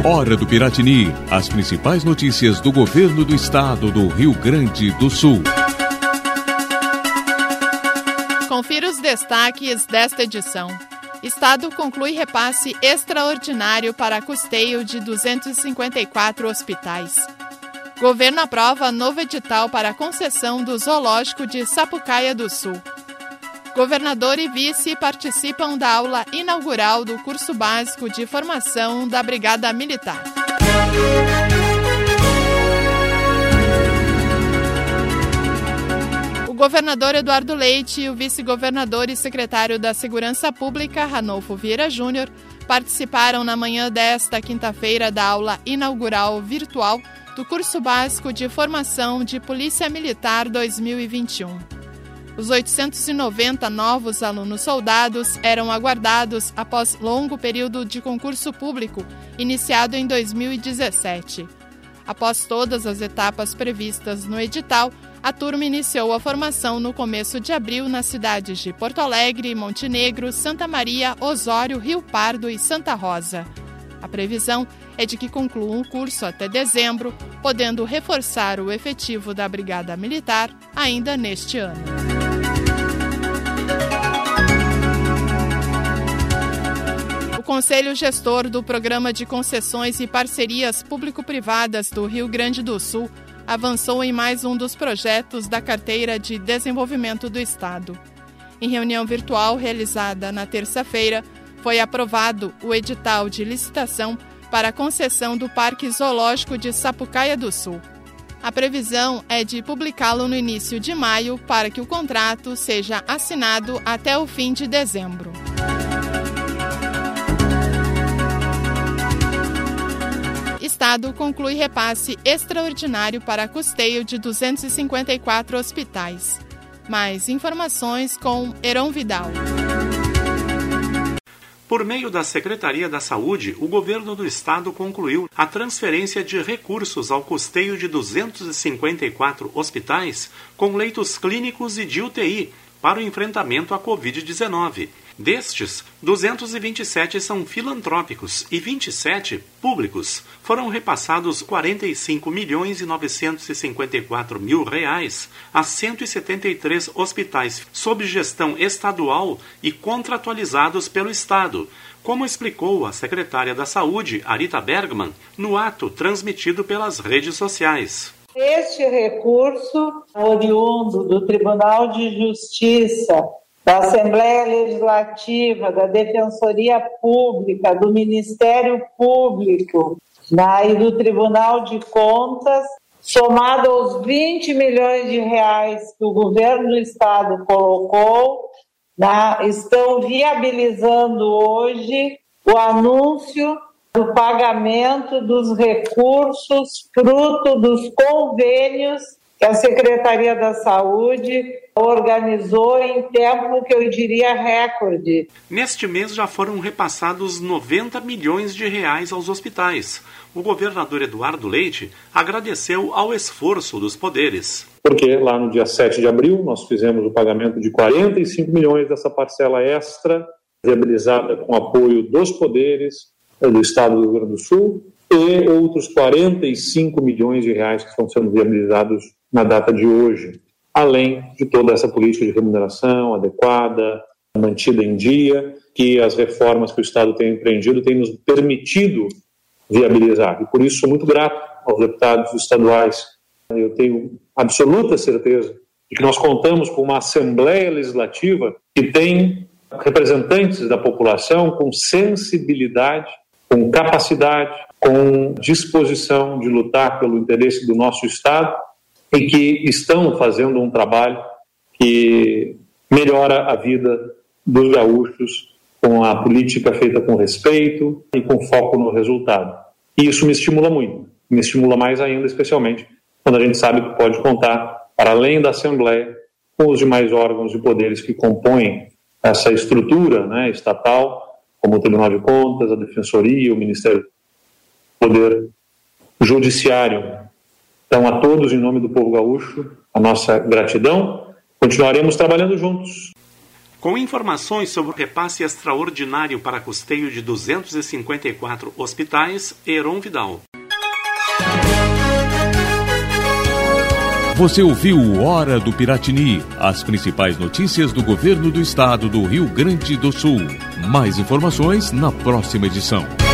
Hora do Piratini, as principais notícias do governo do estado do Rio Grande do Sul. Confira os destaques desta edição. Estado conclui repasse extraordinário para custeio de 254 hospitais. Governo aprova novo edital para concessão do Zoológico de Sapucaia do Sul. Governador e vice participam da aula inaugural do curso básico de formação da Brigada Militar. O governador Eduardo Leite e o vice-governador e secretário da Segurança Pública, Ranolfo Vieira Júnior, participaram na manhã desta quinta-feira da aula inaugural virtual do curso básico de formação de Polícia Militar 2021. Os 890 novos alunos soldados eram aguardados após longo período de concurso público, iniciado em 2017. Após todas as etapas previstas no edital, a turma iniciou a formação no começo de abril nas cidades de Porto Alegre, Montenegro, Santa Maria, Osório, Rio Pardo e Santa Rosa. A previsão é de que concluam o curso até dezembro, podendo reforçar o efetivo da Brigada Militar ainda neste ano. O Conselho Gestor do Programa de Concessões e Parcerias Público-Privadas do Rio Grande do Sul avançou em mais um dos projetos da Carteira de Desenvolvimento do Estado. Em reunião virtual realizada na terça-feira, foi aprovado o edital de licitação para a concessão do Parque Zoológico de Sapucaia do Sul. A previsão é de publicá-lo no início de maio para que o contrato seja assinado até o fim de dezembro. Estado conclui repasse extraordinário para custeio de 254 hospitais. Mais informações com Heron Vidal. Por meio da Secretaria da Saúde, o governo do estado concluiu a transferência de recursos ao custeio de 254 hospitais com leitos clínicos e de UTI para o enfrentamento à Covid-19. Destes, 227 são filantrópicos e 27 públicos. Foram repassados R$ 45.954.000 a 173 hospitais sob gestão estadual e contratualizados pelo Estado, como explicou a secretária da Saúde, Arita Bergman, no ato transmitido pelas redes sociais. Este recurso, oriundo do Tribunal de Justiça, da Assembleia Legislativa, da Defensoria Pública, do Ministério Público e do Tribunal de Contas, somado aos 20 milhões de reais que o governo do Estado colocou, estão viabilizando hoje o anúncio do pagamento dos recursos fruto dos convênios que a Secretaria da Saúde organizou em tempo que eu diria recorde. Neste mês já foram repassados 90 milhões de reais aos hospitais. O governador Eduardo Leite agradeceu ao esforço dos poderes. Porque lá no dia 7 de abril nós fizemos o pagamento de 45 milhões dessa parcela extra, viabilizada com apoio dos poderes do Estado do Rio Grande do Sul, e outros 45 milhões de reais que estão sendo viabilizados na data de hoje, além de toda essa política de remuneração adequada, mantida em dia, que as reformas que o Estado tem empreendido têm nos permitido viabilizar. E por isso sou muito grato aos deputados estaduais. Eu tenho absoluta certeza de que nós contamos com uma Assembleia Legislativa que tem representantes da população com sensibilidade, com capacidade, com disposição de lutar pelo interesse do nosso Estado e que estão fazendo um trabalho que melhora a vida dos gaúchos com a política feita com respeito e com foco no resultado. E isso me estimula muito, me estimula mais ainda, especialmente quando a gente sabe que pode contar, para além da Assembleia, com os demais órgãos e poderes que compõem essa estrutura estatal, como o Tribunal de Contas, a Defensoria, o Ministério do Poder Judiciário. Então, a todos, em nome do povo gaúcho, a nossa gratidão. Continuaremos trabalhando juntos. Com informações sobre o repasse extraordinário para custeio de 254 hospitais, Heron Vidal. Você ouviu Hora do Piratini, as principais notícias do governo do estado do Rio Grande do Sul. Mais informações na próxima edição.